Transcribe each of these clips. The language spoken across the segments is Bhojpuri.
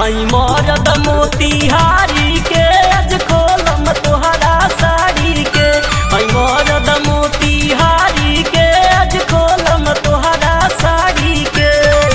हई मरद मोतिहारी के आज खोलम तोहरा साड़ी के। हई मरद मोतिहारी के आज खोलम तोहरा साड़ी के।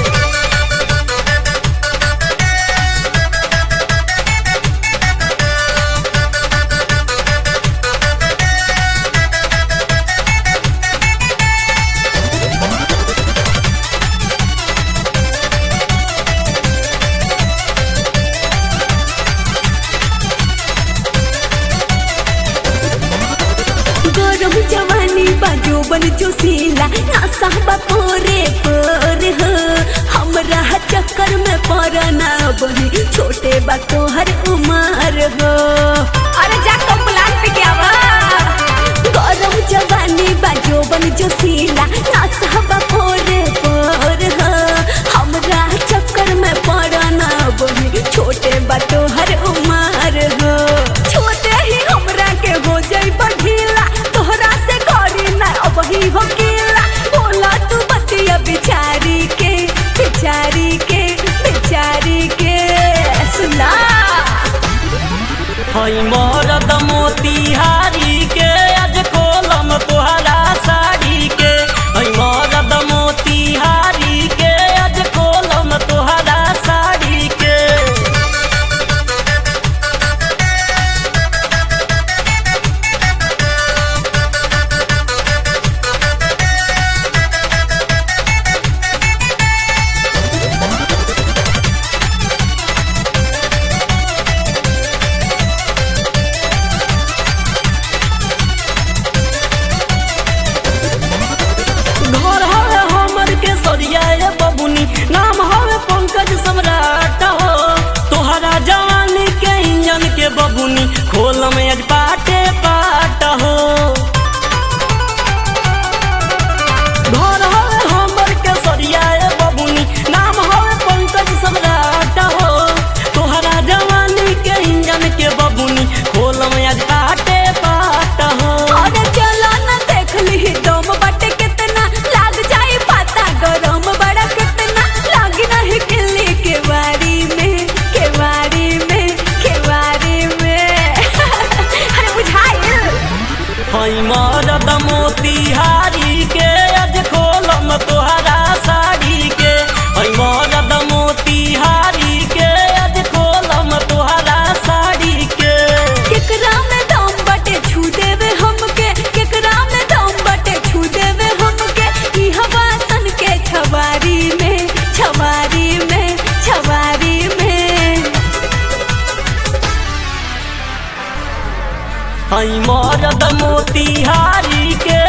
गरम जवानी बाजो बन जोशीला नासा पोरे पोर हो। हमरा चक्कर में पड़ना बनी छोटे बा तोहर उमर हो। अरे जा कंप्लान पे क्या बा। गरम जवानी बाजो बन जोशीला नासा पोरे पोर हो। हमरा चक्कर में पड़ना बनी छोटे बा तोहर उमर हो। छोटे ही हमरा के हो जाई बढ़ीला तोहरा से घरी ना अब ही हो गिला। बोला तू बतिया बिचारी के बिचारी के बिचारी के सुना। हई मरद मोतिहारी के आज खोलम तोहरा साड़ी के। हई मरद मोतिहारी के आज खोलम तोहरा साड़ी के। घर हवे हमर के सरिया बबुनी नाम हवे पंकज सम्राट हो। तोहरा जवानी के इंजन के बबुनी खोलम आज पाटे पाट हो। घर हवे हमर के सरिया बबुनी नाम हवे पंकज सम्राट हो। तोहरा जवानी के इंजन के बबुनी खोलम आज पाटे पाट हो। अरे चलो ना देख ली दम बाटे कितना लाग जाई पता गरम बड़ा कितना लागी नहीं किल्ली के वारी में के वारी में के वारी में। अरे बुझाई। हई मरद मोतिहारी के आज खोलम तोहरा साड़ी के। हई मरद मोतिहारी के आज खोलम तोहरा साड़ी के। केकरा में दम बाटे छू देवे हमके केकरा में दम बाटे छू देवे हमके ई हवा सन के छवारी में छवारी में छवारी में। हई मरद मोतिहारी के